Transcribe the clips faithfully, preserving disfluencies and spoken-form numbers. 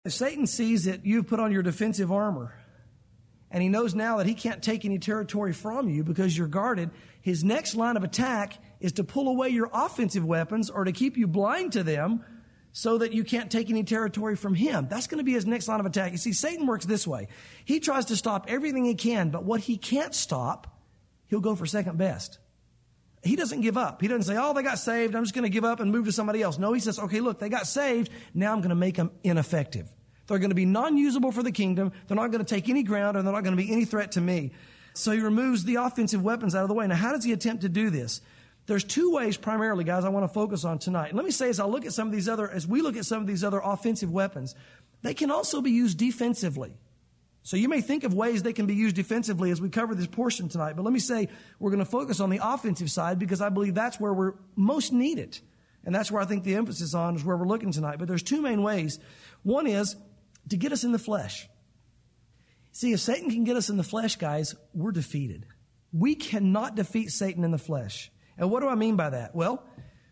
Satan sees that you've put on your defensive armor, and he knows now that he can't take any territory from you because you're guarded. His next line of attack is to pull away your offensive weapons or to keep you blind to them so that you can't take any territory from him. That's going to be his next line of attack. You see, Satan works this way. He tries to stop everything he can, but what he can't stop, he'll go for second best. He doesn't give up. He doesn't say, oh, they got saved, I'm just going to give up and move to somebody else. No, he says, okay, look, they got saved, now I'm going to make them ineffective. They're going to be non-usable for the kingdom. They're not going to take any ground, and they're not going to be any threat to me. So he removes the offensive weapons out of the way. Now, how does he attempt to do this? There's two ways primarily, guys, I want to focus on tonight. And let me say, as I look at some of these other, as we look at some of these other offensive weapons, they can also be used defensively. So you may think of ways they can be used defensively as we cover this portion tonight. But let me say, we're going to focus on the offensive side because I believe that's where we're most needed. And that's where I think the emphasis on is where we're looking tonight. But there's two main ways. One is to get us in the flesh. See, if Satan can get us in the flesh, guys, we're defeated. We cannot defeat Satan in the flesh. And what do I mean by that? Well,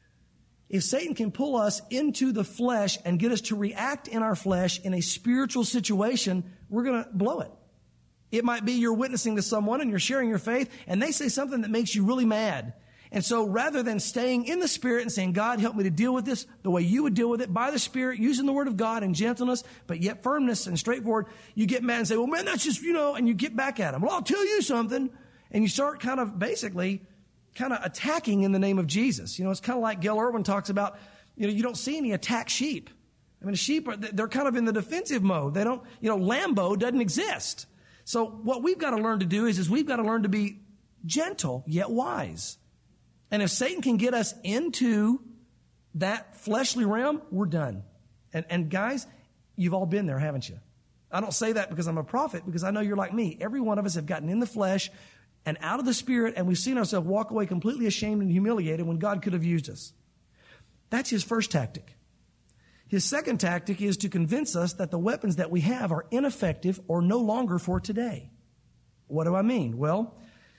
if Satan can pull us into the flesh and get us to react in our flesh in a spiritual situation, we're going to blow it. It might be you're witnessing to someone and you're sharing your faith and they say something that makes you really mad. And so rather than staying in the Spirit and saying, God, help me to deal with this the way you would deal with it by the Spirit, using the Word of God in gentleness, but yet firmness and straightforward, you get mad and say, well, man, that's just, you know, and you get back at him. Well, I'll tell you something. And you start kind of basically kind of attacking in the name of Jesus. You know, it's kind of like Gail Irwin talks about, you know, you don't see any attack sheep. I mean, sheep, are, they're kind of in the defensive mode. They don't, you know, Lambo doesn't exist. So what we've got to learn to do is, is we've got to learn to be gentle yet wise. And if Satan can get us into that fleshly realm, we're done. And, and guys, you've all been there, haven't you? I don't say that because I'm a prophet, because I know you're like me. Every one of us have gotten in the flesh and out of the Spirit, and we've seen ourselves walk away completely ashamed and humiliated when God could have used us. That's his first tactic. His second tactic is to convince us that the weapons that we have are ineffective or no longer for today. What do I mean? Well,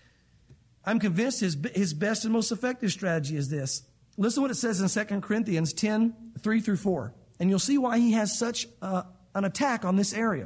I'm convinced his, his best and most effective strategy is this. Listen to what it says in Second Corinthians ten, three through four. And you'll see why he has such uh, an attack on this area.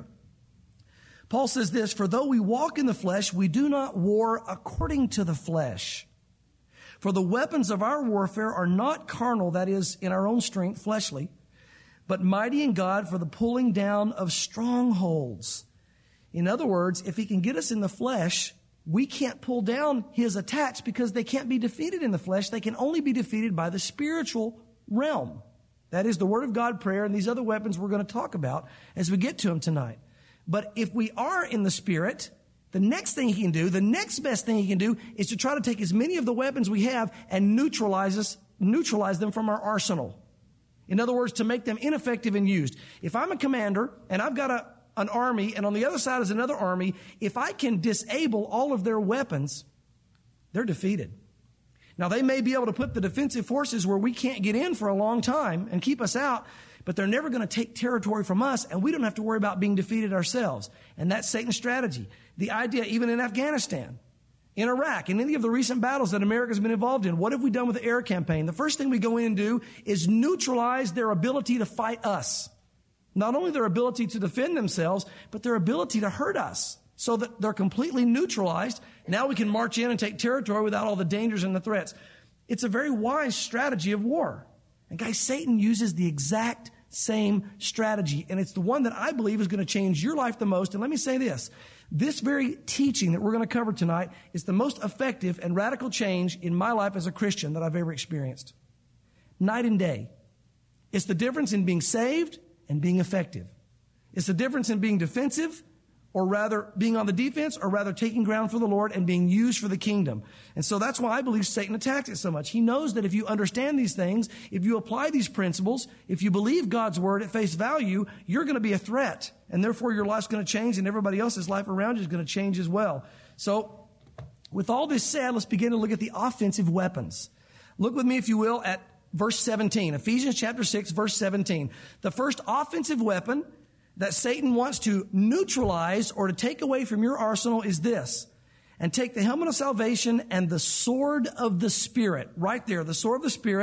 Paul says this, for though we walk in the flesh, we do not war according to the flesh. For the weapons of our warfare are not carnal, that is, in our own strength, fleshly, but mighty in God for the pulling down of strongholds. In other words, if he can get us in the flesh, we can't pull down his attacks because they can't be defeated in the flesh. They can only be defeated by the spiritual realm. That is the Word of God, prayer, and these other weapons we're going to talk about as we get to them tonight. But if we are in the Spirit, the next thing he can do, the next best thing he can do is to try to take as many of the weapons we have and neutralize us, neutralize them from our arsenal. In other words, to make them ineffective and used. If I'm a commander and I've got a an army, and on the other side is another army, if I can disable all of their weapons, they're defeated. Now, they may be able to put the defensive forces where we can't get in for a long time and keep us out, but they're never going to take territory from us, and we don't have to worry about being defeated ourselves. And that's Satan's strategy. The idea, even in Afghanistan, in Iraq, in any of the recent battles that America's been involved in, what have we done with the air campaign? The first thing we go in and do is neutralize their ability to fight us. Not only their ability to defend themselves, but their ability to hurt us so that they're completely neutralized. Now we can march in and take territory without all the dangers and the threats. It's a very wise strategy of war. And guys, Satan uses the exact same strategy. And it's the one that I believe is going to change your life the most. And let me say this. This very teaching that we're going to cover tonight is the most effective and radical change in my life as a Christian that I've ever experienced. Night and day. It's the difference in being saved and being effective. It's the difference in being defensive, or rather being on the defense, or rather taking ground for the Lord and being used for the kingdom. And so that's why I believe Satan attacks it so much. He knows that if you understand these things, if you apply these principles, if you believe God's word at face value, you're going to be a threat. And therefore your life's going to change, and everybody else's life around you is going to change as well. So with all this said, let's begin to look at the offensive weapons. Look with me, if you will, at verse seventeen, Ephesians chapter six, verse seventeen. The first offensive weapon that Satan wants to neutralize or to take away from your arsenal is this. And take the helmet of salvation and the sword of the Spirit. Right there, the sword of the Spirit.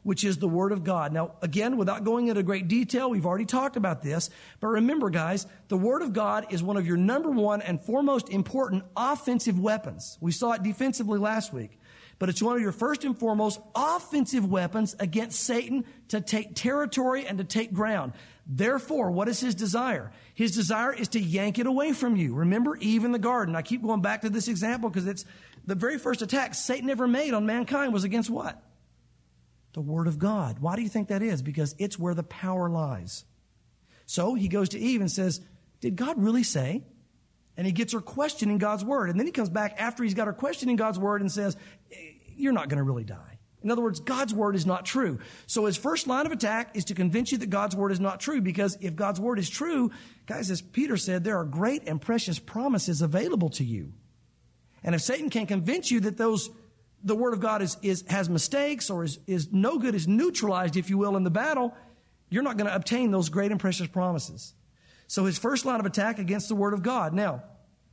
which is the Word of God. Now, again, without going into great detail, we've already talked about this. But remember, guys, the Word of God is one of your number one and foremost important offensive weapons. We saw it defensively last week. But it's one of your first and foremost offensive weapons against Satan to take territory and to take ground. Therefore, what is his desire? His desire is to yank it away from you. Remember Eve in the garden. I keep going back to this example because it's the very first attack Satan ever made on mankind was against what? The Word of God. Why do you think that is? Because it's where the power lies. So he goes to Eve and says, did God really say? And he gets her questioning God's Word. And then he comes back after he's got her questioning God's Word and says, you're not going to really die. In other words, God's Word is not true. So his first line of attack is to convince you that God's Word is not true, because if God's Word is true, guys, as Peter said, there are great and precious promises available to you. And if Satan can convince you that those, the Word of God is, is, has mistakes or is, is no good, is neutralized, if you will, in the battle, you're not going to obtain those great and precious promises. So his first line of attack against the Word of God. Now,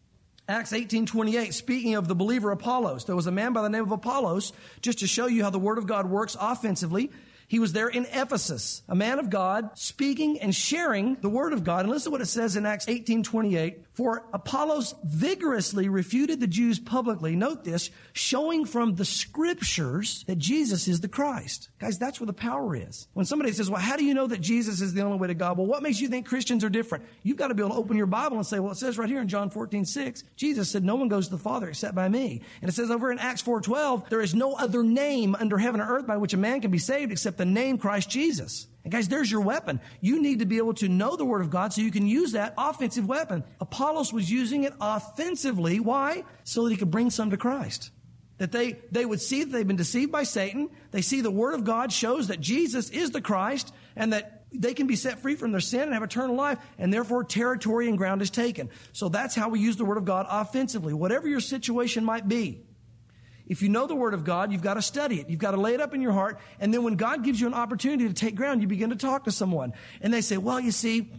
Acts eighteen twenty-eight, speaking of the believer Apollos, there was a man by the name of Apollos, just to show you how the Word of God works offensively. He was there in Ephesus, a man of God, speaking and sharing the Word of God. And listen to what it says in Acts eighteen twenty-eight. For Apollos vigorously refuted the Jews publicly. Note this, showing from the Scriptures that Jesus is the Christ. Guys, that's where the power is. When somebody says, well, how do you know that Jesus is the only way to God? Well, what makes you think Christians are different? You've got to be able to open your Bible and say, well, it says right here in John fourteen six, Jesus said, no one goes to the Father except by me. And it says over in Acts four twelve, there is no other name under heaven or earth by which a man can be saved except the name Christ Jesus. And guys, there's your weapon. You need to be able to know the Word of God so you can use that offensive weapon. Apollos was using it offensively. Why? So that he could bring some to Christ. That they, they would see that they've been deceived by Satan. They see the Word of God shows that Jesus is the Christ and that they can be set free from their sin and have eternal life, and therefore territory and ground is taken. So that's how we use the Word of God offensively. Whatever your situation might be, if you know the Word of God, you've got to study it. You've got to lay it up in your heart. And then when God gives you an opportunity to take ground, you begin to talk to someone. And they say, well, you see,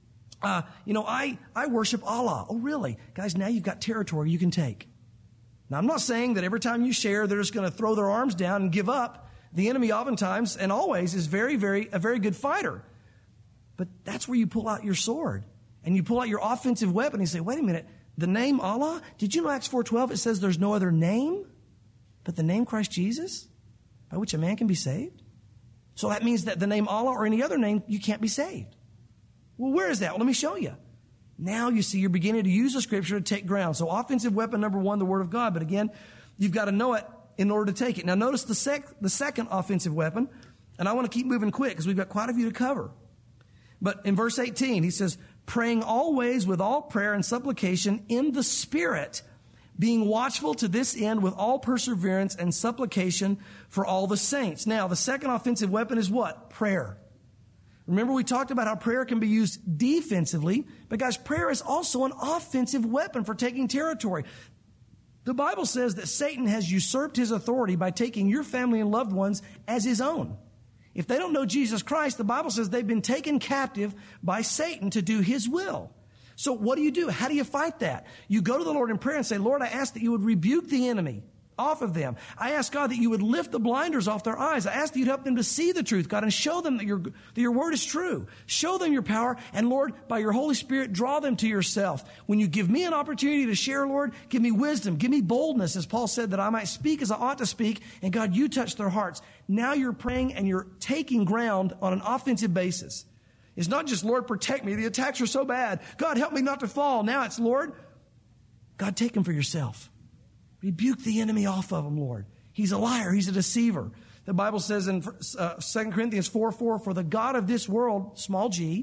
uh, you know, I, I worship Allah. Oh, really? Guys, now you've got territory you can take. Now, I'm not saying that every time you share, they're just going to throw their arms down and give up. The enemy oftentimes and always is very, very, a very good fighter. But that's where you pull out your sword. And you pull out your offensive weapon and you say, wait a minute, the name Allah? Did you know Acts four twelve, it says there's no other name but the name Christ Jesus, by which a man can be saved? So that means that the name Allah or any other name, you can't be saved. Well, where is that? Well, let me show you. Now you see you're beginning to use the Scripture to take ground. So offensive weapon number one, the Word of God. But again, you've got to know it in order to take it. Now notice the, sec- the second offensive weapon, and I want to keep moving quick because we've got quite a few to cover. But in verse eighteen, he says, praying always with all prayer and supplication in the Spirit, being watchful to this end with all perseverance and supplication for all the saints. Now, the second offensive weapon is what? Prayer. Remember, we talked about how prayer can be used defensively, but guys, prayer is also an offensive weapon for taking territory. The Bible says that Satan has usurped his authority by taking your family and loved ones as his own. If they don't know Jesus Christ, the Bible says they've been taken captive by Satan to do his will. So what do you do? How do you fight that? You go to the Lord in prayer and say, Lord, I ask that you would rebuke the enemy off of them. I ask, God, that you would lift the blinders off their eyes. I ask that you'd help them to see the truth, God, and show them that your, that your word is true. Show them your power. And Lord, by your Holy Spirit, draw them to yourself. When you give me an opportunity to share, Lord, give me wisdom, give me boldness, as Paul said, that I might speak as I ought to speak. And God, you touch their hearts. Now you're praying and you're taking ground on an offensive basis. It's not just, Lord, protect me. The attacks are so bad. God, help me not to fall. Now it's, Lord, God, take them for yourself. Rebuke the enemy off of him, Lord. He's a liar. He's a deceiver. The Bible says in uh, Second Corinthians four four, for the God of this world, small g,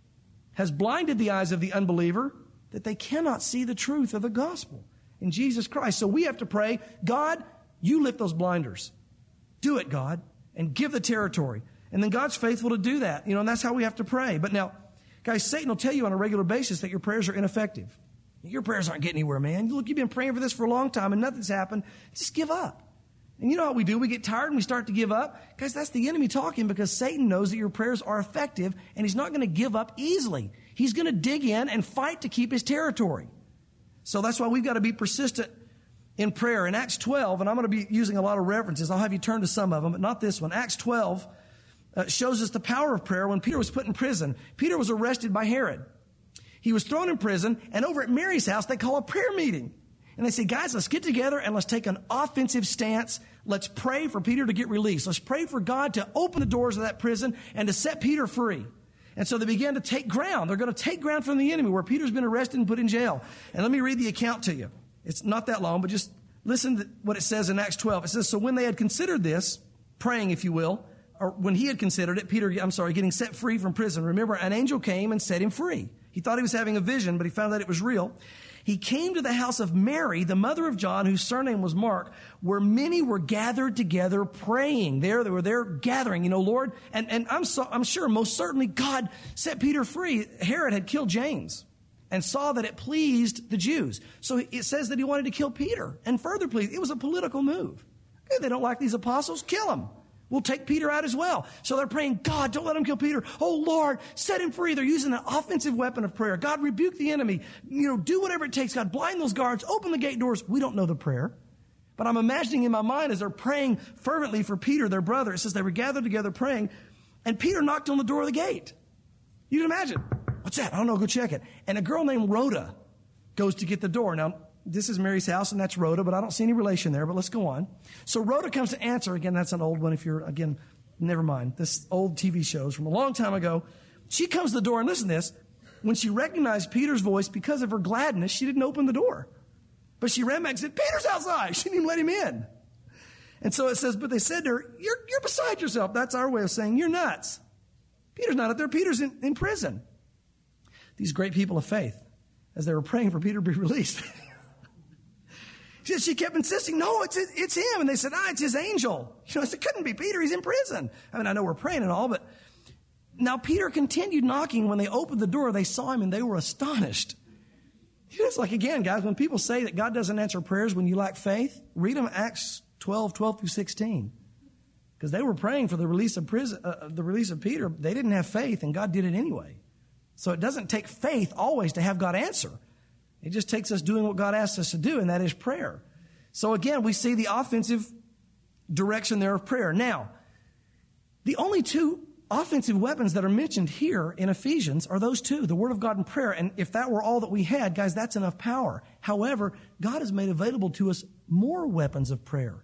has blinded the eyes of the unbeliever that they cannot see the truth of the gospel in Jesus Christ. So we have to pray, God, you lift those blinders. Do it, God, and give the territory. And then God's faithful to do that. You know, and that's how we have to pray. But now, guys, Satan will tell you on a regular basis that your prayers are ineffective. Your prayers aren't getting anywhere, man. Look, you've been praying for this for a long time and nothing's happened. Just give up. And you know what we do? We get tired and we start to give up. Guys, that's the enemy talking, because Satan knows that your prayers are effective and he's not going to give up easily. He's going to dig in and fight to keep his territory. So that's why we've got to be persistent in prayer. In Acts twelve, and I'm going to be using a lot of references. I'll have you turn to some of them, but not this one. Acts twelve uh, shows us the power of prayer when Peter was put in prison. Peter was arrested by Herod. He was thrown in prison, and over at Mary's house, they call a prayer meeting. And they say, guys, let's get together and let's take an offensive stance. Let's pray for Peter to get released. Let's pray for God to open the doors of that prison and to set Peter free. And so they began to take ground. They're going to take ground from the enemy where Peter's been arrested and put in jail. And let me read the account to you. It's not that long, but just listen to what it says in Acts twelve. It says, so when they had considered this, praying, if you will, or when he had considered it, Peter, I'm sorry, getting set free from prison. Remember, an angel came and set him free. He thought he was having a vision, but he found that it was real. He came to the house of Mary, the mother of John, whose surname was Mark, where many were gathered together praying. There, they were there gathering, you know, Lord. And, and I'm so, I'm sure most certainly God set Peter free. Herod had killed James and saw that it pleased the Jews. So it says that he wanted to kill Peter and further please. It was a political move. Okay, they don't like these apostles, kill them. We'll take Peter out as well. So they're praying, God, don't let him kill Peter. Oh, Lord, set him free. They're using an offensive weapon of prayer. God, rebuke the enemy. You know, do whatever it takes. God, blind those guards. Open the gate doors. We don't know the prayer. But I'm imagining in my mind as they're praying fervently for Peter, their brother. It says they were gathered together praying. And Peter knocked on the door of the gate. You can imagine. What's that? I don't know. Go check it. And a girl named Rhoda goes to get the door. Now, this is Mary's house, and that's Rhoda, but I don't see any relation there, but let's go on. So Rhoda comes to answer. Again, that's an old one if you're, again, never mind. This old T V shows from a long time ago. She comes to the door, and listen to this. When she recognized Peter's voice, because of her gladness, she didn't open the door. But she ran back and said, Peter's outside. She didn't even let him in. And so it says, but they said to her, you're, you're beside yourself. That's our way of saying you're nuts. Peter's not up there. Peter's in, in prison. These great people of faith, as they were praying for Peter to be released, She, she kept insisting, no, it's it's him. And they said, ah, it's his angel. You know, it couldn't be Peter. He's in prison. I mean, I know we're praying and all, but now Peter continued knocking. When they opened the door, they saw him and they were astonished. It's like, again, guys, when people say that God doesn't answer prayers when you lack faith, read them Acts twelve, twelve through sixteen. Because they were praying for the release of prison, uh, the release of Peter. They didn't have faith, and God did it anyway. So it doesn't take faith always to have God answer. It just takes us doing what God asks us to do, and that is prayer. So again, we see the offensive direction there of prayer. Now, the only two offensive weapons that are mentioned here in Ephesians are those two, the Word of God and prayer. And if that were all that we had, guys, that's enough power. However, God has made available to us more weapons of prayer.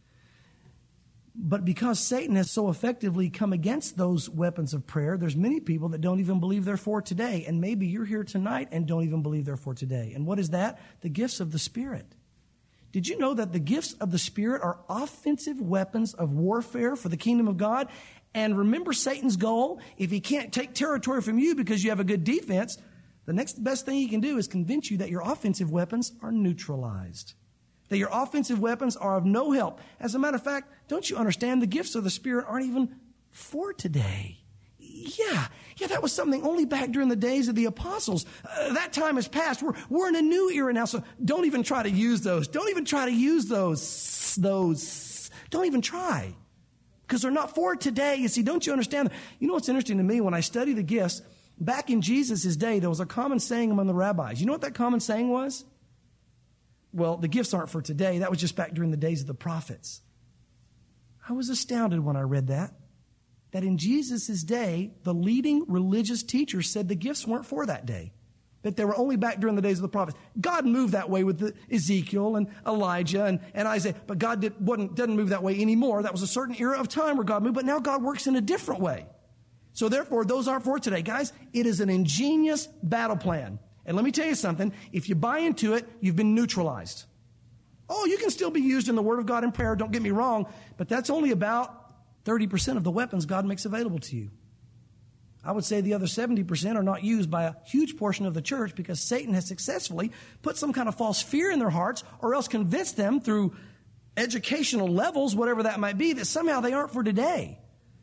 But because Satan has so effectively come against those weapons of prayer, there's many people that don't even believe they're for today. And maybe you're here tonight and don't even believe they're for today. And what is that? The gifts of the Spirit. Did you know that the gifts of the Spirit are offensive weapons of warfare for the kingdom of God? And remember Satan's goal? If he can't take territory from you because you have a good defense, the next best thing he can do is convince you that your offensive weapons are neutralized. That your offensive weapons are of no help. As a matter of fact, don't you understand the gifts of the Spirit aren't even for today? Yeah, yeah, that was something only back during the days of the apostles. Uh, that time has passed. We're, we're in a new era now, so don't even try to use those. Don't even try to use those, those. Don't even try. Because they're not for today. You see, don't you understand? You know what's interesting to me? When I study the gifts, back in Jesus' day, there was a common saying among the rabbis. You know what that common saying was? Well, the gifts aren't for today. That was just back during the days of the prophets. I was astounded when I read that. That in Jesus' day, the leading religious teachers said the gifts weren't for that day. That they were only back during the days of the prophets. God moved that way with the Ezekiel and Elijah and, and Isaiah. But God did, wasn't, doesn't move that way anymore. That was a certain era of time where God moved. But now God works in a different way. So therefore, those aren't for today. Guys, it is an ingenious battle plan. And let me tell you something. If you buy into it, you've been neutralized. Oh, you can still be used in the Word of God in prayer. Don't get me wrong. But that's only about thirty percent of the weapons God makes available to you. I would say the other seventy percent are not used by a huge portion of the church because Satan has successfully put some kind of false fear in their hearts or else convinced them through educational levels, whatever that might be, that somehow they aren't for today.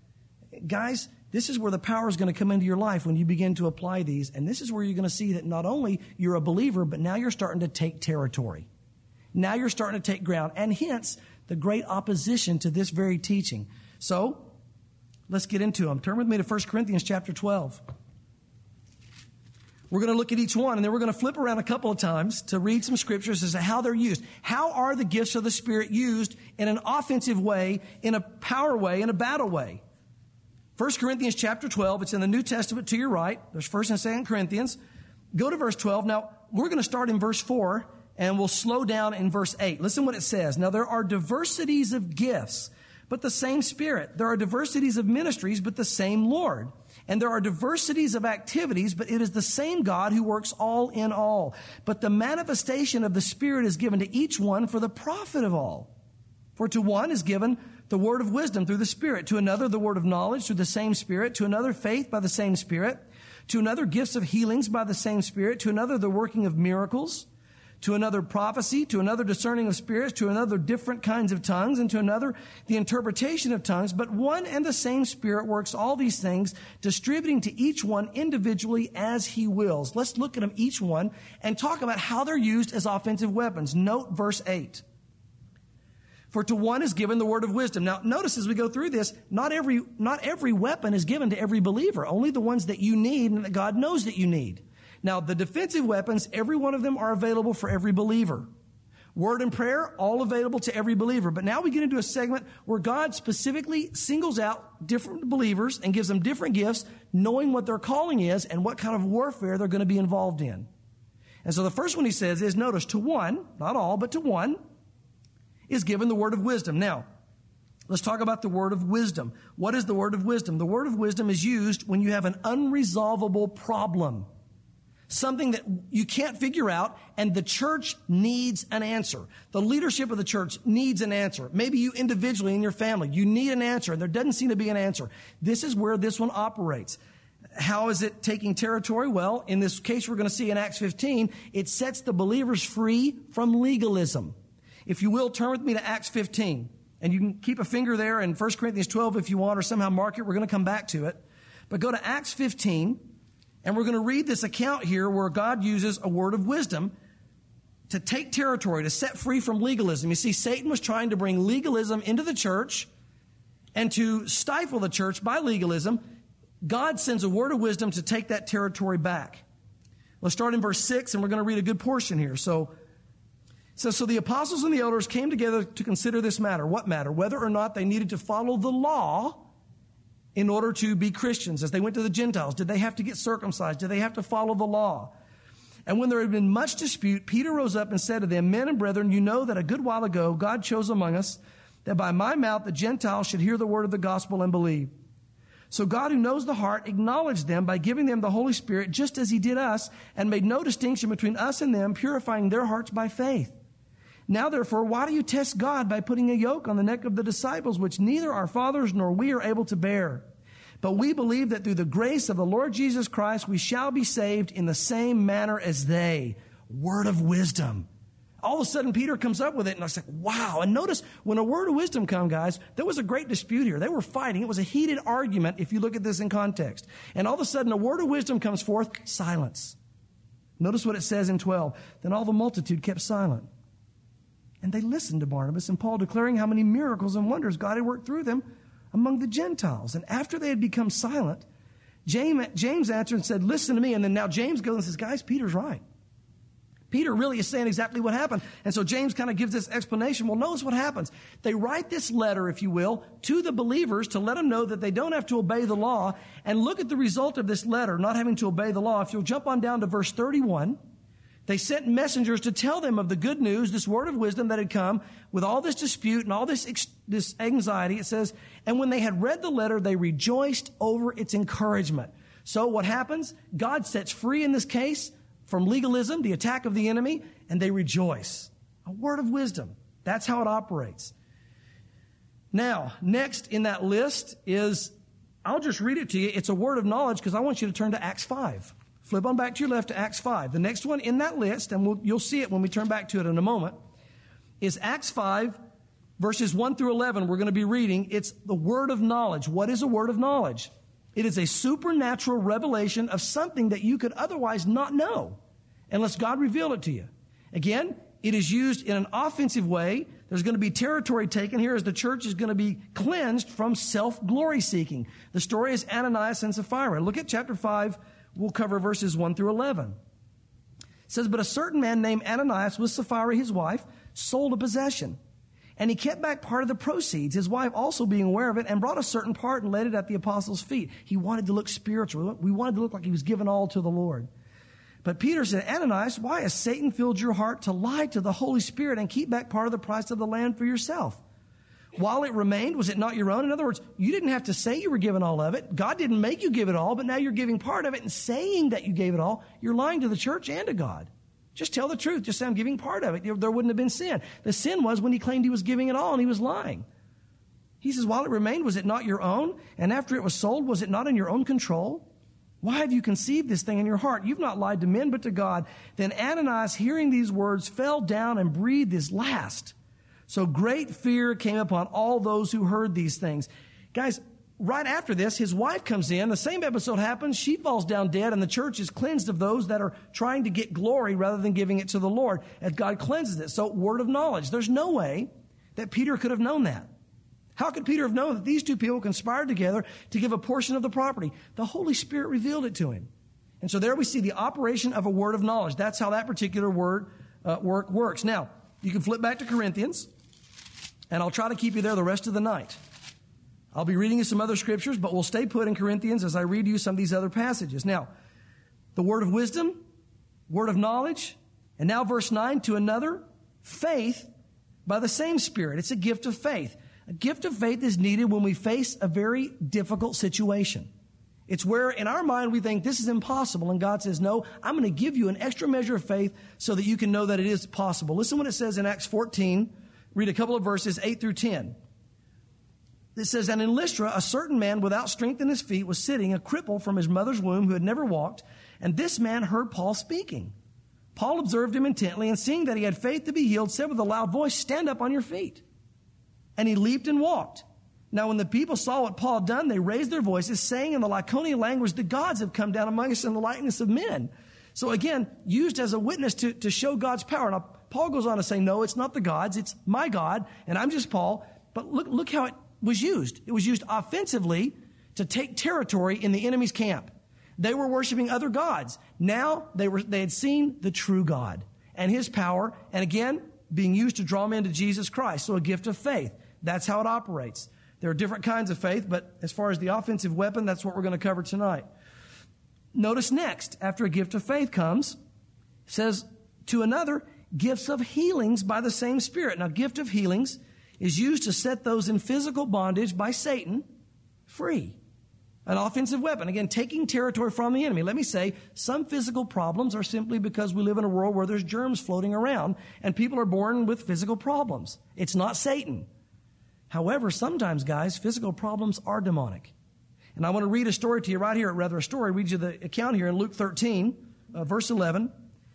Guys, this is where the power is going to come into your life when you begin to apply these. And this is where you're going to see that not only you're a believer, but now you're starting to take territory. Now you're starting to take ground. And hence, the great opposition to this very teaching. So, let's get into them. Turn with me to First Corinthians chapter twelve. We're going to look at each one, and then we're going to flip around a couple of times to read some scriptures as to how they're used. How are the gifts of the Spirit used in an offensive way, in a power way, in a battle way? First Corinthians chapter twelve, it's in the New Testament to your right. There's First and Second Corinthians. Go to verse twelve. Now, we're going to start in verse four, and we'll slow down in verse eight. Listen what it says. Now, there are diversities of gifts, but the same Spirit. There are diversities of ministries, but the same Lord. And there are diversities of activities, but it is the same God who works all in all. But the manifestation of the Spirit is given to each one for the profit of all. For to one is given the word of wisdom through the Spirit, to another the word of knowledge through the same Spirit, to another faith by the same Spirit, to another gifts of healings by the same Spirit, to another the working of miracles, to another prophecy, to another discerning of spirits, to another different kinds of tongues, and to another the interpretation of tongues. But one and the same Spirit works all these things, distributing to each one individually as He wills. Let's look at them each one and talk about how they're used as offensive weapons. Note verse eight. For to one is given the word of wisdom. Now, notice as we go through this, not every, not every weapon is given to every believer. Only the ones that you need and that God knows that you need. Now, the defensive weapons, every one of them are available for every believer. Word and prayer, all available to every believer. But now we get into a segment where God specifically singles out different believers and gives them different gifts, knowing what their calling is and what kind of warfare they're going to be involved in. And so the first one he says is, notice, to one, not all, but to one, is given the word of wisdom. Now, let's talk about the word of wisdom. What is the word of wisdom? The word of wisdom is used when you have an unresolvable problem. Something that you can't figure out, and the church needs an answer. The leadership of the church needs an answer. Maybe you individually in your family, you need an answer, and there doesn't seem to be an answer. This is where this one operates. How is it taking territory? Well, in this case we're going to see in Acts fifteen, it sets the believers free from legalism. If you will, turn with me to Acts fifteen. And you can keep a finger there in First Corinthians twelve if you want, or somehow mark it. We're going to come back to it. But go to Acts fifteen, and we're going to read this account here where God uses a word of wisdom to take territory, to set free from legalism. You see, Satan was trying to bring legalism into the church and to stifle the church by legalism. God sends a word of wisdom to take that territory back. Let's start in verse six, and we're going to read a good portion here. So, So, so the apostles and the elders came together to consider this matter. What matter? Whether or not they needed to follow the law in order to be Christians. As they went to the Gentiles, did they have to get circumcised? Did they have to follow the law? And when there had been much dispute, Peter rose up and said to them, Men and brethren, you know that a good while ago God chose among us that by my mouth the Gentiles should hear the word of the gospel and believe. So God, who knows the heart, acknowledged them by giving them the Holy Spirit just as He did us, and made no distinction between us and them, purifying their hearts by faith. Now, therefore, why do you test God by putting a yoke on the neck of the disciples, which neither our fathers nor we are able to bear? But we believe that through the grace of the Lord Jesus Christ, we shall be saved in the same manner as they. Word of wisdom. All of a sudden, Peter comes up with it, and I was like, wow. And notice, when a word of wisdom comes, guys, there was a great dispute here. They were fighting. It was a heated argument, if you look at this in context. And all of a sudden, a word of wisdom comes forth, silence. Notice what it says in twelve. Then all the multitude kept silent. And they listened to Barnabas and Paul, declaring how many miracles and wonders God had worked through them among the Gentiles. And after they had become silent, James, James answered and said, listen to me. And then now James goes and says, guys, Peter's right. Peter really is saying exactly what happened. And so James kind of gives this explanation. Well, notice what happens. They write this letter, if you will, to the believers to let them know that they don't have to obey the law. And look at the result of this letter, not having to obey the law. If you'll jump on down to verse thirty-one. They sent messengers to tell them of the good news, this word of wisdom that had come with all this dispute and all this, this anxiety. It says, and when they had read the letter, they rejoiced over its encouragement. So what happens? God sets free in this case from legalism, the attack of the enemy, and they rejoice. A word of wisdom. That's how it operates. Now, next in that list is, I'll just read it to you. It's a word of knowledge because I want you to turn to Acts five. Flip on back to your left to Acts five. The next one in that list, and we'll, you'll see it when we turn back to it in a moment, is Acts five, verses one through eleven. We're going to be reading. It's the word of knowledge. What is a word of knowledge? It is a supernatural revelation of something that you could otherwise not know unless God revealed it to you. Again, it is used in an offensive way. There's going to be territory taken here as the church is going to be cleansed from self-glory seeking. The story is Ananias and Sapphira. Look at chapter five, We'll cover verses one through eleven. It says, but a certain man named Ananias with Sapphira, his wife, sold a possession. And he kept back part of the proceeds, his wife also being aware of it, and brought a certain part and laid it at the apostles' feet. He wanted to look spiritual. We wanted to look like he was giving all to the Lord. But Peter said, Ananias, why has Satan filled your heart to lie to the Holy Spirit and keep back part of the price of the land for yourself? While it remained, was it not your own? In other words, you didn't have to say you were giving all of it. God didn't make you give it all, but now you're giving part of it and saying that you gave it all. You're lying to the church and to God. Just tell the truth. Just say, I'm giving part of it. There wouldn't have been sin. The sin was when he claimed he was giving it all and he was lying. He says, while it remained, was it not your own? And after it was sold, was it not in your own control? Why have you conceived this thing in your heart? You've not lied to men, but to God. Then Ananias, hearing these words, fell down and breathed his last. So great fear came upon all those who heard these things. Guys, right after this, his wife comes in. The same episode happens. She falls down dead, and the church is cleansed of those that are trying to get glory rather than giving it to the Lord, as God cleanses it. So, word of knowledge. There's no way that Peter could have known that. How could Peter have known that these two people conspired together to give a portion of the property? The Holy Spirit revealed it to him. And so there we see the operation of a word of knowledge. That's how that particular word uh, work works. Now, you can flip back to Corinthians, and I'll try to keep you there the rest of the night. I'll be reading you some other scriptures, but we'll stay put in Corinthians as I read you some of these other passages. Now, the word of wisdom, word of knowledge, and now verse nine, to another, faith by the same Spirit. It's a gift of faith. A gift of faith is needed when we face a very difficult situation. It's where in our mind we think this is impossible, and God says, no, I'm going to give you an extra measure of faith so that you can know that it is possible. Listen what it says in Acts fourteen. Read a couple of verses, eight through ten. It says, and in Lystra, a certain man without strength in his feet was sitting, a cripple from his mother's womb who had never walked, and this man heard Paul speaking. Paul observed him intently, and seeing that he had faith to be healed, said with a loud voice, stand up on your feet. And he leaped and walked. Now when the people saw what Paul had done, they raised their voices, saying in the Lycaonian language, the gods have come down among us in the likeness of men. So again, used as a witness to, to show God's power. Now, Paul goes on to say, no, it's not the gods, it's my God, and I'm just Paul. But look, look how it was used. It was used offensively to take territory in the enemy's camp. They were worshiping other gods. Now they were, they had seen the true God and his power, and again, being used to draw men to Jesus Christ. So a gift of faith. That's how it operates. There are different kinds of faith, but as far as the offensive weapon, that's what we're going to cover tonight. Notice next, after a gift of faith comes, it says, to another, gifts of healings by the same Spirit. Now, gift of healings is used to set those in physical bondage by Satan free. An offensive weapon. Again, taking territory from the enemy. Let me say, some physical problems are simply because we live in a world where there's germs floating around and people are born with physical problems. It's not Satan. However, sometimes, guys, physical problems are demonic. And I want to read a story to you right here, rather a story, read you the account here in Luke thirteen, uh, verse eleven.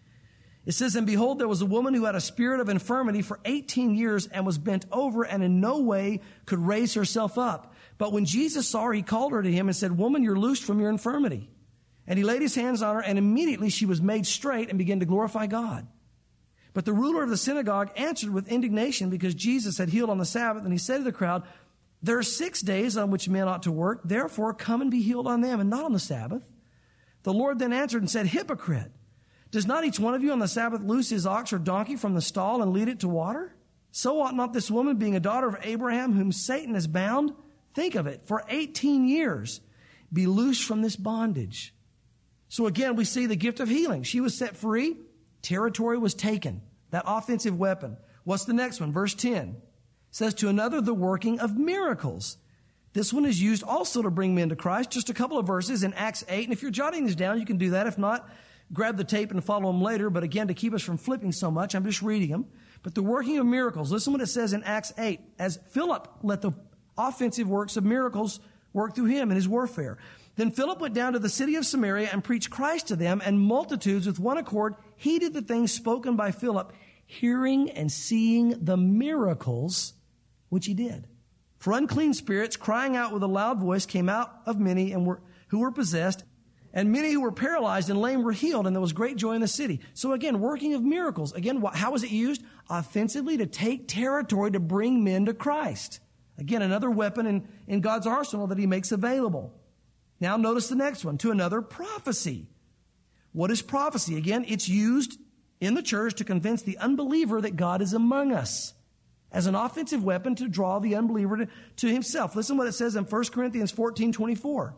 It says, and behold, there was a woman who had a spirit of infirmity for eighteen years and was bent over and in no way could raise herself up. But when Jesus saw her, he called her to him and said, woman, you're loosed from your infirmity. And he laid his hands on her, and immediately she was made straight and began to glorify God. But the ruler of the synagogue answered with indignation because Jesus had healed on the Sabbath, and he said to the crowd, there are six days on which men ought to work. Therefore, come and be healed on them and not on the Sabbath. The Lord then answered and said, hypocrite, does not each one of you on the Sabbath loose his ox or donkey from the stall and lead it to water? So ought not this woman, being a daughter of Abraham, whom Satan has bound, think of it, for eighteen years, be loosed from this bondage. So again, we see the gift of healing. She was set free. Territory was taken. That offensive weapon. What's the next one? Verse ten. Says, to another, the working of miracles. This one is used also to bring men to Christ. Just a couple of verses in Acts eight. And if you're jotting these down, you can do that. If not, grab the tape and follow them later. But again, to keep us from flipping so much, I'm just reading them. But the working of miracles. Listen what it says in Acts eight. As Philip let the offensive works of miracles work through him in his warfare. Then Philip went down to the city of Samaria and preached Christ to them, and multitudes with one accord heeded the things spoken by Philip, hearing and seeing the miracles which he did. For unclean spirits, crying out with a loud voice, came out of many and were who were possessed, and many who were paralyzed and lame were healed, and there was great joy in the city. So again, working of miracles. Again, how was it used? Offensively, to take territory, to bring men to Christ. Again, another weapon in, in God's arsenal that he makes available. Now notice the next one, to another prophecy. What is prophecy? Again, it's used in the church to convince the unbeliever that God is among us as an offensive weapon to draw the unbeliever to, to himself. Listen what it says in First Corinthians fourteen twenty-four.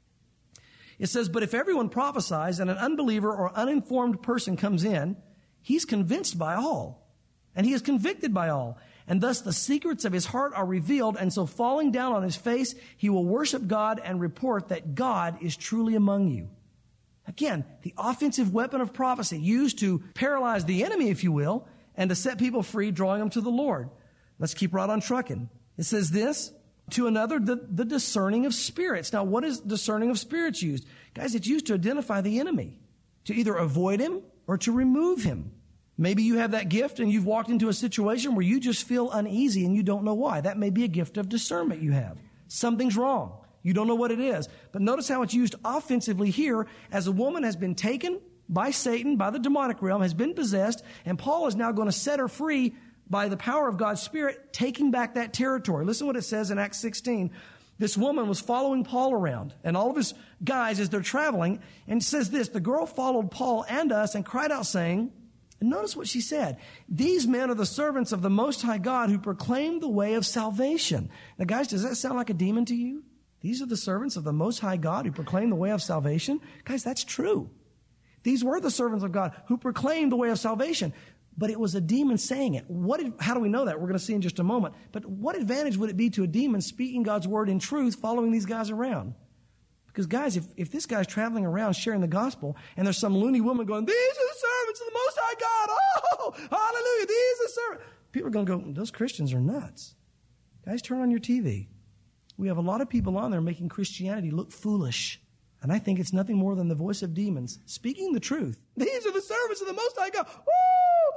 It says, but if everyone prophesies and an unbeliever or uninformed person comes in, he's convinced by all, and he is convicted by all. And thus the secrets of his heart are revealed, and so falling down on his face, he will worship God and report that God is truly among you. Again, the offensive weapon of prophecy used to paralyze the enemy, if you will, and to set people free, drawing them to the Lord. Let's keep right on trucking. It says this, to another, the, the discerning of spirits. Now, what is discerning of spirits used? Guys, it's used to identify the enemy, to either avoid him or to remove him. Maybe you have that gift and you've walked into a situation where you just feel uneasy and you don't know why. That may be a gift of discernment you have. Something's wrong. You don't know what it is. But notice how it's used offensively here as a woman has been taken by Satan, by the demonic realm, has been possessed, and Paul is now going to set her free by the power of God's Spirit, taking back that territory. Listen what it says in Acts sixteen. This woman was following Paul around, and all of his guys as they're traveling, and it says this, the girl followed Paul and us and cried out saying, and notice what she said. These men are the servants of the Most High God who proclaim the way of salvation. Now, guys, does that sound like a demon to you? These are the servants of the Most High God who proclaim the way of salvation. Guys, that's true. These were the servants of God who proclaimed the way of salvation. But it was a demon saying it. What? How do we know that? We're going to see in just a moment. But what advantage would it be to a demon speaking God's word in truth, following these guys around? Because, guys, if, if this guy's traveling around sharing the gospel and there's some loony woman going, these are the servants of the Most High God. Oh, hallelujah. These are the servants. People are going to go, those Christians are nuts. Guys, turn on your T V. We have a lot of people on there making Christianity look foolish. And I think it's nothing more than the voice of demons speaking the truth. These are the servants of the Most High God. Woo!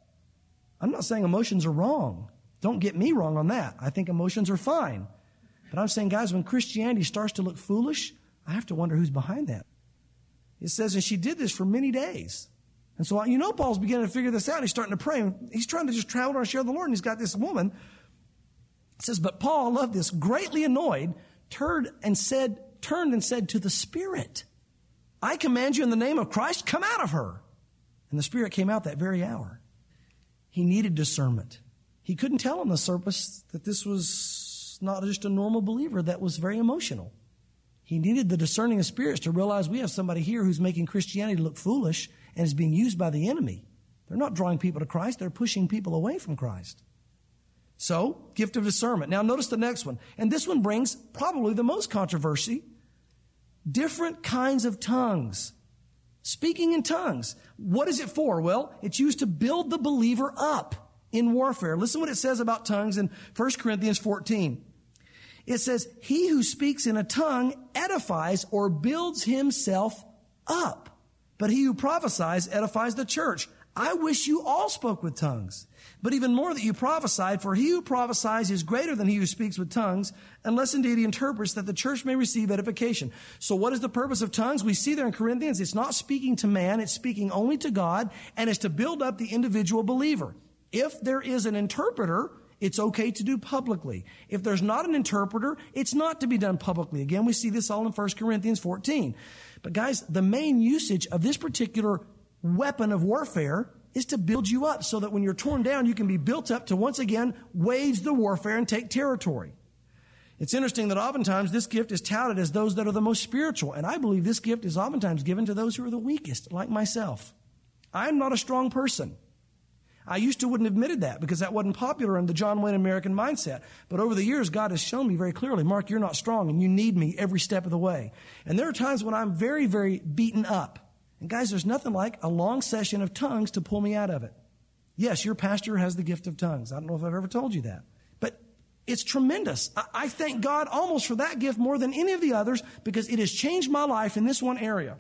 I'm not saying emotions are wrong. Don't get me wrong on that. I think emotions are fine. But I'm saying, guys, when Christianity starts to look foolish, I have to wonder who's behind that. It says, and she did this for many days. And so, you know, Paul's beginning to figure this out. He's starting to pray. He's trying to just travel around and share the Lord. And he's got this woman. It says, but Paul, loved this, greatly annoyed, turned and said, turned and said to the Spirit, I command you in the name of Christ, come out of her. And the Spirit came out that very hour. He needed discernment. He couldn't tell on the surface that this was not just a normal believer that was very emotional. He needed the discerning of spirits to realize we have somebody here who's making Christianity look foolish and is being used by the enemy. They're not drawing people to Christ. They're pushing people away from Christ. So, gift of discernment. Now notice the next one. And this one brings probably the most controversy. Different kinds of tongues. Speaking in tongues. What is it for? Well, it's used to build the believer up in warfare. Listen what it says about tongues in First Corinthians fourteen. It says, he who speaks in a tongue edifies or builds himself up. But he who prophesies edifies the church. I wish you all spoke with tongues, but even more that you prophesied, for he who prophesies is greater than he who speaks with tongues, unless indeed he interprets, that the church may receive edification. So what is the purpose of tongues? We see there in Corinthians, it's not speaking to man, it's speaking only to God, and it's to build up the individual believer. If there is an interpreter, it's okay to do publicly. If there's not an interpreter, it's not to be done publicly. Again, we see this all in First Corinthians fourteen. But guys, the main usage of this particular weapon of warfare is to build you up so that when you're torn down, you can be built up to once again wage the warfare and take territory. It's interesting that oftentimes this gift is touted as those that are the most spiritual. And I believe this gift is oftentimes given to those who are the weakest, like myself. I'm not a strong person. I used to wouldn't have admitted that because that wasn't popular in the John Wayne American mindset. But over the years, God has shown me very clearly, Mark, you're not strong and you need me every step of the way. And there are times when I'm very, very beaten up. And guys, there's nothing like a long session of tongues to pull me out of it. Yes, your pastor has the gift of tongues. I don't know if I've ever told you that. But it's tremendous. I, I thank God almost for that gift more than any of the others because it has changed my life in this one area.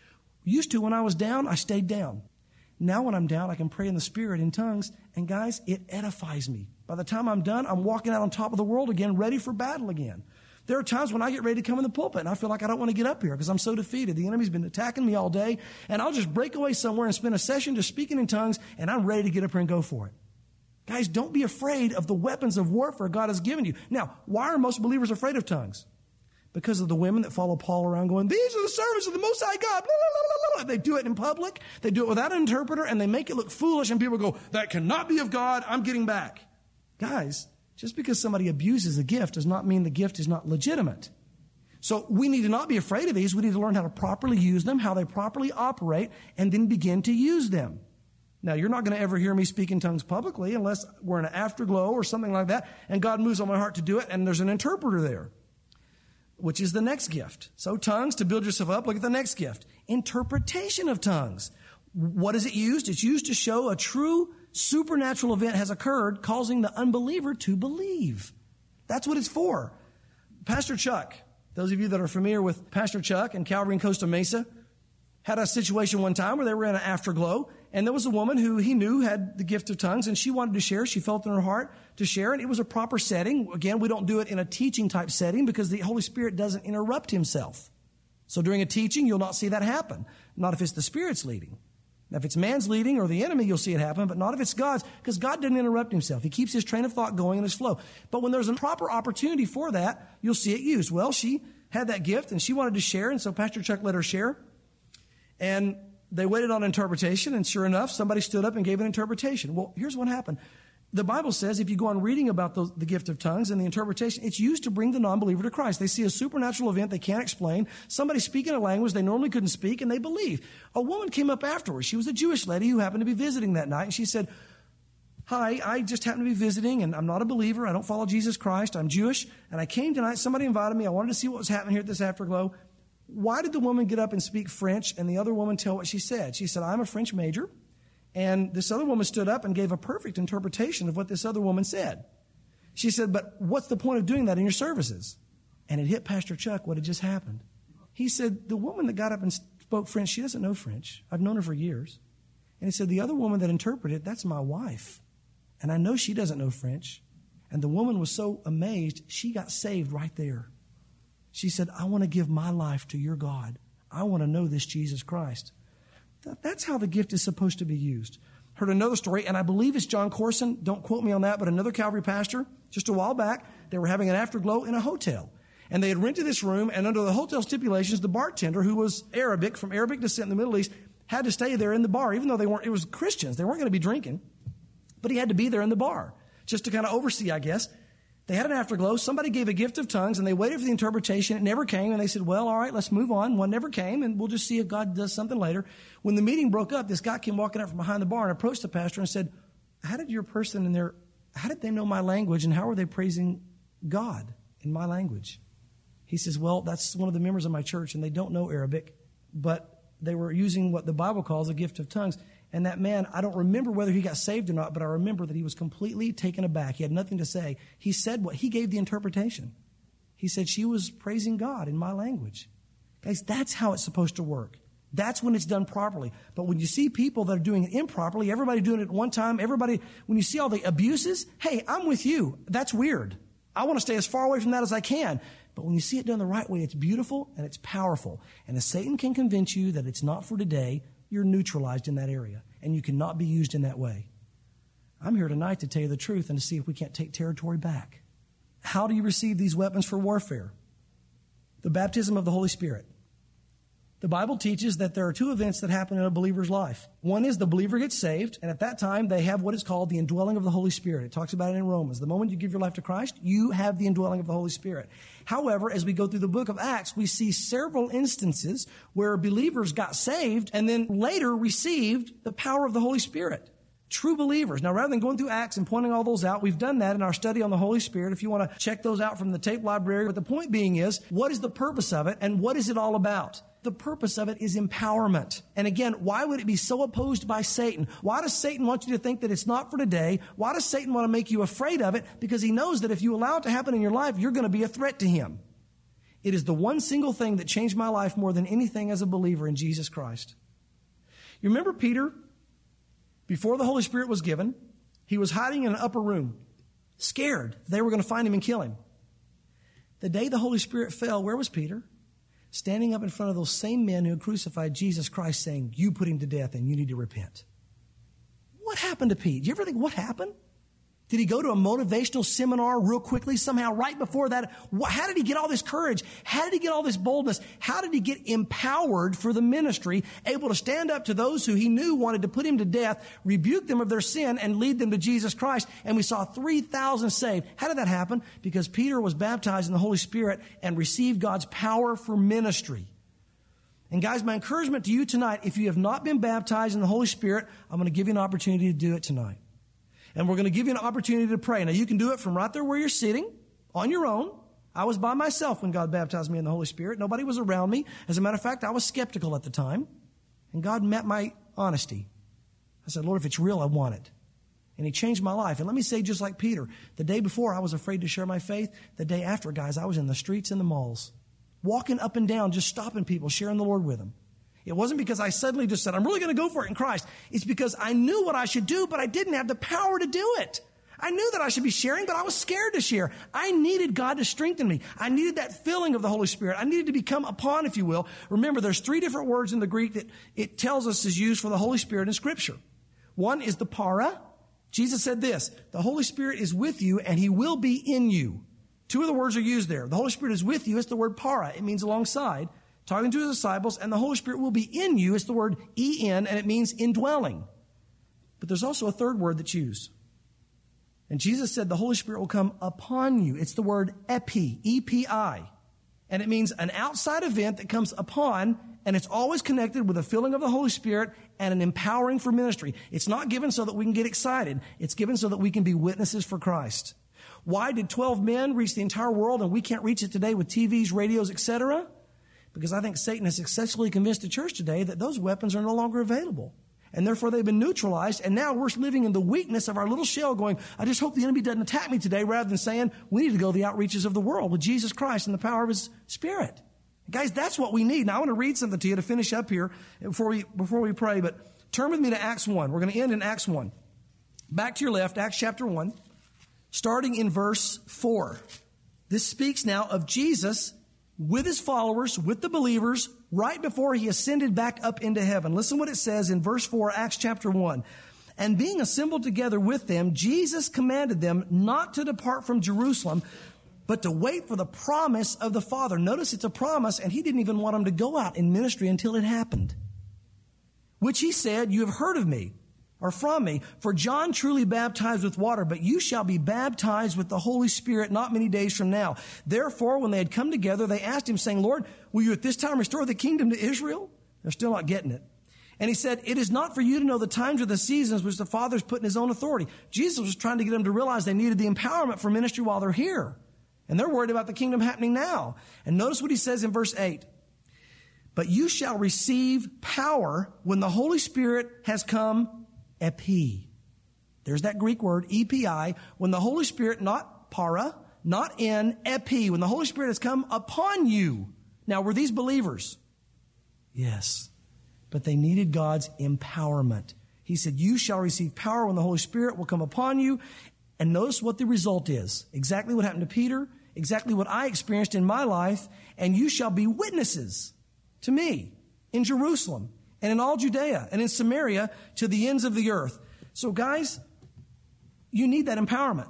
Used to, when I was down, I stayed down. Now when I'm down, I can pray in the Spirit in tongues. And guys, it edifies me. By the time I'm done, I'm walking out on top of the world again, ready for battle again. There are times when I get ready to come in the pulpit and I feel like I don't want to get up here because I'm so defeated. The enemy's been attacking me all day and I'll just break away somewhere and spend a session just speaking in tongues and I'm ready to get up here and go for it. Guys, don't be afraid of the weapons of warfare God has given you. Now, why are most believers afraid of tongues? because of the women that follow Paul around going, these are the servants of the Most High God. Blah, blah, blah, blah. They do it in public. They do it without an interpreter, and they make it look foolish, and people go, that cannot be of God. I'm getting back. Guys, just because somebody abuses a gift does not mean the gift is not legitimate. So we need to not be afraid of these. We need to learn how to properly use them, how they properly operate, and then begin to use them. Now, you're not going to ever hear me speak in tongues publicly unless we're in an afterglow or something like that, and God moves on my heart to do it, and there's an interpreter there, which is the next gift. So tongues, to build yourself up, look at the next gift. Interpretation of tongues. What is it used? It's used to show a true supernatural event has occurred, causing the unbeliever to believe. That's what it's for. Pastor Chuck, those of you that are familiar with Pastor Chuck and Calvary in Costa Mesa, had a situation one time where they were in an afterglow, and there was a woman who he knew had the gift of tongues, and she wanted to share. She felt in her heart to share, and it was a proper setting. Again, we don't do it in a teaching type setting because the Holy Spirit doesn't interrupt himself. So during a teaching, you'll not see that happen. Not if it's the Spirit's leading. Now, if it's man's leading or the enemy, you'll see it happen, but not if it's God's, because God didn't interrupt himself. He keeps his train of thought going in his flow. But when there's a proper opportunity for that, you'll see it used. Well, she had that gift, and she wanted to share, and so Pastor Chuck let her share. And they waited on interpretation, and sure enough, somebody stood up and gave an interpretation. Well, here's what happened. The Bible says if you go on reading about the, the gift of tongues and the interpretation, it's used to bring the non-believer to Christ. They see a supernatural event they can't explain, somebody speaking a language they normally couldn't speak, and they believe. A woman came up afterwards. She was a Jewish lady who happened to be visiting that night, and she said, hi, I just happened to be visiting, and I'm not a believer. I don't follow Jesus Christ. I'm Jewish, and I came tonight. Somebody invited me. I wanted to see what was happening here at this afterglow. Why did the woman get up and speak French and the other woman tell what she said? She said, I'm a French major. And this other woman stood up and gave a perfect interpretation of what this other woman said. She said, but what's the point of doing that in your services? And it hit Pastor Chuck what had just happened. He said, the woman that got up and spoke French, she doesn't know French. I've known her for years. And he said, the other woman that interpreted, that's my wife. And I know she doesn't know French. And the woman was so amazed, she got saved right there. She said, I want to give my life to your God. I want to know this Jesus Christ. That's how the gift is supposed to be used. Heard another story, and I believe it's John Corson. Don't quote me on that, but another Calvary pastor, just a while back, they were having an afterglow in a hotel. And they had rented this room, and under the hotel stipulations, the bartender, who was Arabic, from Arabic descent in the Middle East, had to stay there in the bar, even though they weren't, it was Christians. They weren't going to be drinking, but he had to be there in the bar, just to kind of oversee, I guess. They had an afterglow. Somebody gave a gift of tongues, and they waited for the interpretation. It never came, and they said, well, all right, let's move on. One never came, and we'll just see if God does something later. When the meeting broke up, this guy came walking up from behind the bar and approached the pastor and said, how did your person in there, how did they know my language, and how are they praising God in my language? He says, well, that's one of the members of my church, and they don't know Arabic, but they were using what the Bible calls a gift of tongues. And that man, I don't remember whether he got saved or not, but I remember that he was completely taken aback. He had nothing to say. He said what? He gave the interpretation. He said she was praising God in my language. Guys, that's how it's supposed to work. That's when it's done properly. But when you see people that are doing it improperly, everybody doing it at one time, everybody, when you see all the abuses, hey, I'm with you. That's weird. I want to stay as far away from that as I can. But when you see it done the right way, it's beautiful and it's powerful. And if Satan can convince you that it's not for today, you're neutralized in that area, and you cannot be used in that way. I'm here tonight to tell you the truth and to see if we can't take territory back. How do you receive these weapons for warfare? The baptism of the Holy Spirit. The Bible teaches that there are two events that happen in a believer's life. One is the believer gets saved, and at that time they have what is called the indwelling of the Holy Spirit. It talks about it in Romans. The moment you give your life to Christ, you have the indwelling of the Holy Spirit. However, as we go through the book of Acts, we see several instances where believers got saved and then later received the power of the Holy Spirit. True believers. Now, rather than going through Acts and pointing all those out, we've done that in our study on the Holy Spirit. If you want to check those out from the tape library. But the point being is, what is the purpose of it and what is it all about? The purpose of it is empowerment. And again, why would it be so opposed by Satan? Why does Satan want you to think that it's not for today? Why does Satan want to make you afraid of it? Because he knows that if you allow it to happen in your life, you're going to be a threat to him. It is the one single thing that changed my life more than anything as a believer in Jesus Christ. You remember Peter? Before the Holy Spirit was given, he was hiding in an upper room, scared they were going to find him and kill him. The day the Holy Spirit fell, where was Peter? Standing up in front of those same men who had crucified Jesus Christ, saying, you put him to death and you need to repent. What happened to Pete? Do you ever think, what happened? Did he go to a motivational seminar real quickly somehow right before that? How did he get all this courage? How did he get all this boldness? How did he get empowered for the ministry, able to stand up to those who he knew wanted to put him to death, rebuke them of their sin, and lead them to Jesus Christ? And we saw three thousand saved. How did that happen? Because Peter was baptized in the Holy Spirit and received God's power for ministry. And guys, my encouragement to you tonight, if you have not been baptized in the Holy Spirit, I'm going to give you an opportunity to do it tonight. And we're going to give you an opportunity to pray. Now, you can do it from right there where you're sitting, on your own. I was by myself when God baptized me in the Holy Spirit. Nobody was around me. As a matter of fact, I was skeptical at the time. And God met my honesty. I said, Lord, if it's real, I want it. And he changed my life. And let me say, just like Peter, the day before I was afraid to share my faith. The day after, guys, I was in the streets and the malls, walking up and down, just stopping people, sharing the Lord with them. It wasn't because I suddenly just said, I'm really going to go for it in Christ. It's because I knew what I should do, but I didn't have the power to do it. I knew that I should be sharing, but I was scared to share. I needed God to strengthen me. I needed that filling of the Holy Spirit. I needed to become upon, if you will. Remember, there's three different words in the Greek that it tells us is used for the Holy Spirit in Scripture. One is the para. Jesus said this, the Holy Spirit is with you and he will be in you. Two of the words are used there. The Holy Spirit is with you. It's the word para. It means alongside. Talking to his disciples, and the Holy Spirit will be in you. It's the word en, and it means indwelling. But there's also a third word that's used. And Jesus said the Holy Spirit will come upon you. It's the word epi, E P I. And it means an outside event that comes upon, and it's always connected with a filling of the Holy Spirit and an empowering for ministry. It's not given so that we can get excited. It's given so that we can be witnesses for Christ. Why did twelve men reach the entire world, and we can't reach it today with T Vs, radios, et cetera? Because I think Satan has successfully convinced the church today that those weapons are no longer available. And therefore they've been neutralized. And now we're living in the weakness of our little shell going, I just hope the enemy doesn't attack me today, rather than saying we need to go the outreaches of the world with Jesus Christ and the power of his Spirit. Guys, that's what we need. Now I want to read something to you to finish up here before we, before we pray. But turn with me to Acts one. We're going to end in Acts one. Back to your left, Acts chapter one, starting in verse four. This speaks now of Jesus with his followers, with the believers, right before he ascended back up into heaven. Listen what it says in verse four, Acts chapter one. And being assembled together with them, Jesus commanded them not to depart from Jerusalem, but to wait for the promise of the Father. Notice it's a promise, and he didn't even want them to go out in ministry until it happened. Which he said, you have heard of me, or from me, for John truly baptized with water, but you shall be baptized with the Holy Spirit not many days from now. Therefore, when they had come together, they asked him, saying, Lord, will you at this time restore the kingdom to Israel? They're still not getting it. And he said, it is not for you to know the times or the seasons which the Father's put in his own authority. Jesus was trying to get them to realize they needed the empowerment for ministry while they're here. And they're worried about the kingdom happening now. And notice what he says in verse eight. But you shall receive power when the Holy Spirit has come epi. There's that Greek word, E P I. When the Holy Spirit, not para, not in, epi. When the Holy Spirit has come upon you. Now, were these believers? Yes. But they needed God's empowerment. He said, you shall receive power when the Holy Spirit will come upon you. And notice what the result is. Exactly what happened to Peter. Exactly what I experienced in my life. And you shall be witnesses to me in Jerusalem, and in all Judea, and in Samaria, to the ends of the earth. So guys, you need that empowerment.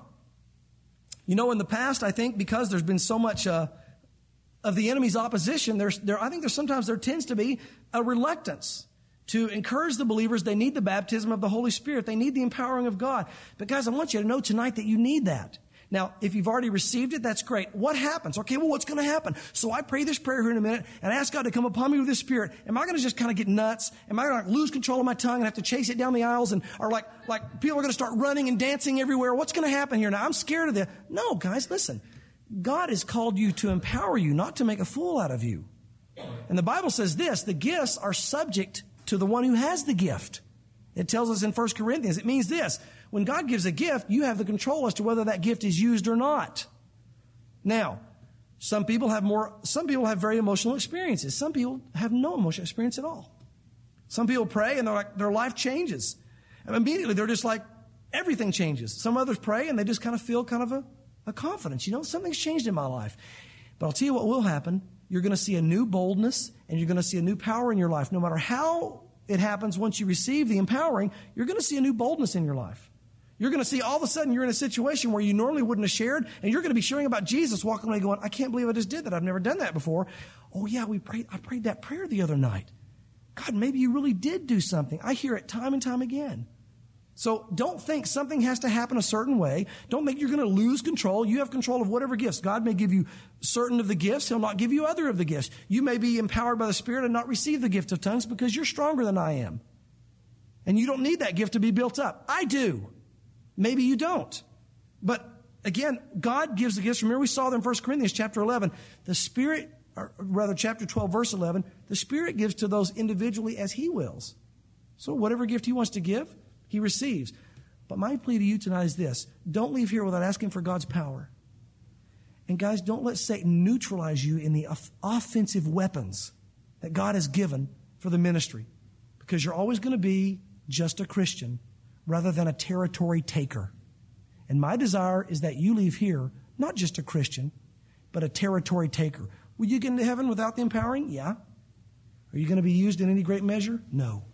You know, in the past, I think, because there's been so much uh, of the enemy's opposition, there's, there, I think there's sometimes there tends to be a reluctance to encourage the believers. They need the baptism of the Holy Spirit. They need the empowering of God. But guys, I want you to know tonight that you need that. Now, if you've already received it, that's great. What happens? Okay, well, what's going to happen? So I pray this prayer here in a minute and ask God to come upon me with His Spirit. Am I going to just kind of get nuts? Am I going to lose control of my tongue and have to chase it down the aisles? And or like, like people are going to start running and dancing everywhere? What's going to happen here? Now, I'm scared of that. No, guys, listen. God has called you to empower you, not to make a fool out of you. And the Bible says this, the gifts are subject to the one who has the gift. It tells us in First Corinthians, it means this. When God gives a gift, you have the control as to whether that gift is used or not. Now, some people have more, some people have very emotional experiences. Some people have no emotional experience at all. Some people pray and they're like, their life changes. And immediately they're just like, everything changes. Some others pray and they just kind of feel kind of a, a confidence. You know, something's changed in my life. But I'll tell you what will happen. You're going to see a new boldness and you're going to see a new power in your life. No matter how it happens once you receive the empowering, you're going to see a new boldness in your life. You're going to see all of a sudden you're in a situation where you normally wouldn't have shared, and you're going to be sharing about Jesus, walking away going, I can't believe I just did that. I've never done that before. Oh, yeah, we prayed. I prayed that prayer the other night. God, maybe you really did do something. I hear it time and time again. So don't think something has to happen a certain way. Don't think you're going to lose control. You have control of whatever gifts. God may give you certain of the gifts. He'll not give you other of the gifts. You may be empowered by the Spirit and not receive the gift of tongues because you're stronger than I am. And you don't need that gift to be built up. I do. Maybe you don't. But again, God gives the gifts. Remember, we saw them in First Corinthians chapter eleven. The Spirit, or rather chapter twelve, verse eleven, the Spirit gives to those individually as He wills. So whatever gift He wants to give, He receives. But my plea to you tonight is this. Don't leave here without asking for God's power. And guys, don't let Satan neutralize you in the offensive weapons that God has given for the ministry. Because you're always going to be just a Christian rather than a territory taker. And my desire is that you leave here not just a Christian, but a territory taker. Will you get into heaven without the empowering? Yeah. Are you going to be used in any great measure? No.